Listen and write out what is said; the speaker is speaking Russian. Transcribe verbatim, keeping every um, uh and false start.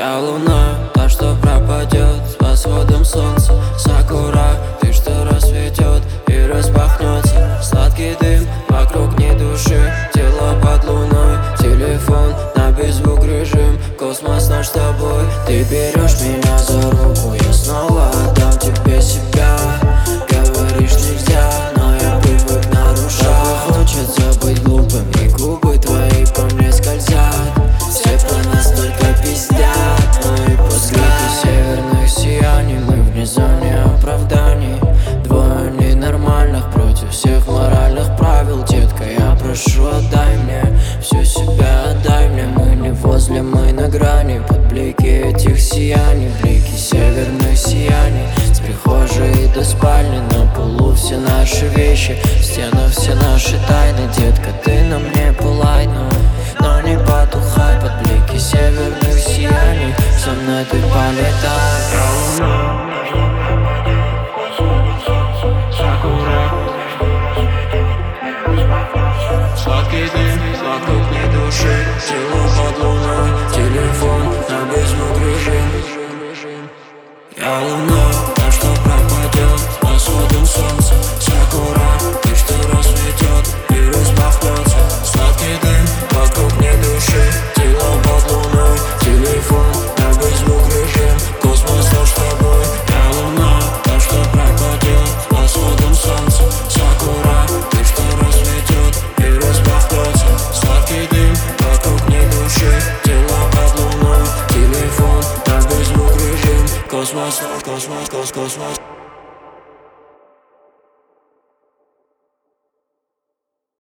Я луна, та, что пропадет с восходом солнца. Сакура, ты, что расцветет и распахнется. Сладкий дым, вокруг ни души. Тело под луной, телефон на беззвук режим. Космос наш с тобой. Ты берешь меня за руку, я снова отдам тебе себя. Говоришь нельзя, но я привык нарушать. Такой хочется быть глупым, и губы твои по мне скользят. Все по нас только пиздят, ну и пускай. Северных сияний, мы вне зоны оправданий. Двое ненормальных против всех моральных правил. Детка, я прошу, отдай мне всю себя, отдай мне. Мы не возле, мы на грани. Под блики этих сияний, блики северных сияний. С прихожей до спальни, на полу все наши вещи. В стенах все наши тайны. Детка, ты на мне пылай, но, но не потухай. Под блики северных сияний со мной ты полетай. Сладкий дым, вокруг ни души. Тело под луной, телефон на беззвук режим. Я луна, та, что пропадет с восходом солнца. Сакура, ты, что расцветет и распахнется. Сладкий дым, вокруг ни души. Тело под луной, телефон на беззвук режим. Космос наш с тобой. Я луна, та, что пропадет с восходом солнца. Сакура, ты, что расцветет и распахнется. Сладкий дым, вокруг ни души. Тело под луной, телефон на беззвук режим. Космос, космос, космос, космос.